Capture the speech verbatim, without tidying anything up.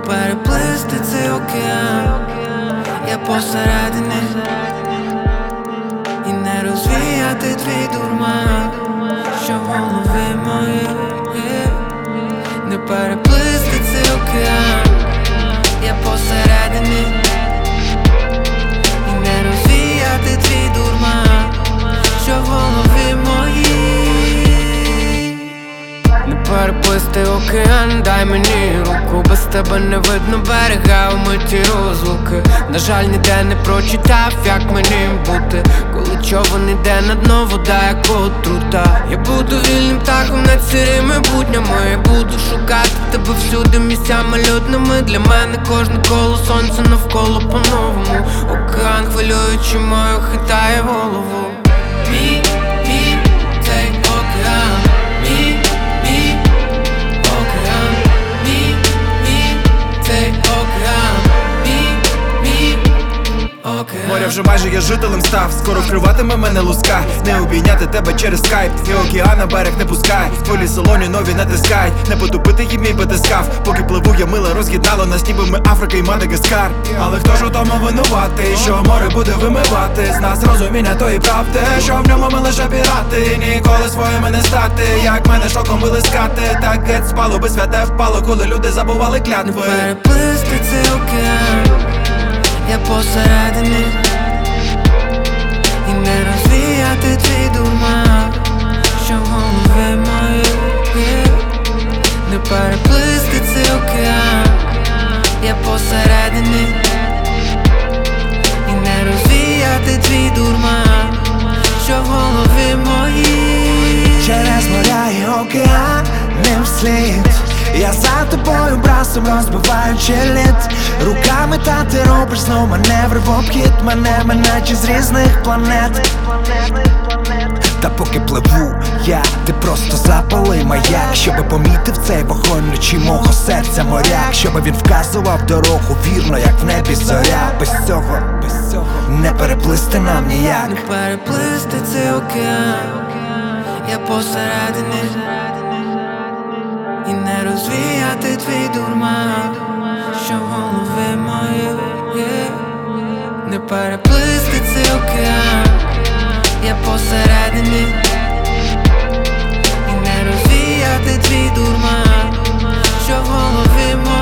переплисти цей океан, я посередині, і не розвіяти твій дурман, що в голові моїй. Не переплисти цей океан, я посередині, і не розвіяти твій дурман, що в голові моїй. Не переплисти океан, дай мені руку, без тебе не видно берега у миті розлуки. На жаль, ніде не прочитав, як мені бути, коли човен іде на дно, вода як отрута. Я буду вільним птахом над сірими буднями, я буду шукати тебе всюди місцями людними. Для мене кожне коло сонця навколо по-новому. Океан хвилюючи мою хитає голову. Мій, мій, цей океан, мій, мій океан, мій, мій, цей океан, мій, мій океан. Моря вже майже я жителем став, скоро вкриватиме мене луска. Не обійняти тебе через скайп, і океан на берег не пускай. Хвилі солоні нові натискають, не потопити їм мій батискаф. Поки пливу я мило роз'єднало нас, ніби ми Африка і Мадагаскар. Але хто ж у тому винуватий, що море буде вимивати з нас розуміння тої правди, що в ньому ми лише пірати, ніколи своїми не стати. Як мене шоком вилискати, так геть спало би святе впало, коли люди забували клятви. Не переплисти цей океан, я посередині, і не розвіяти твій дурман, що в голові моїй. Не переплисти цей океан, я посередині, і не розвіяти твій дурман, що в голові моїй. Через моря і океан не вслід, я за тобою брасом розбиваючи лід. Руками та ти робиш знов маневри в обхід мене, наче з різних планет. Та поки пливу я, ти просто запали маяк, щоби помітив цей вогонь вночі мого серця моряк, щоби він вказував дорогу вірно, як в небі зоря. Без цього, без цього не переплисти нам ніяк. Не переплисти цей океан, я посередині, і не розвіяти твій дурман, що в голові моїй. Не переплисти цей океан, я посередині, і не розвіяти твій дурман, що в голові моїй.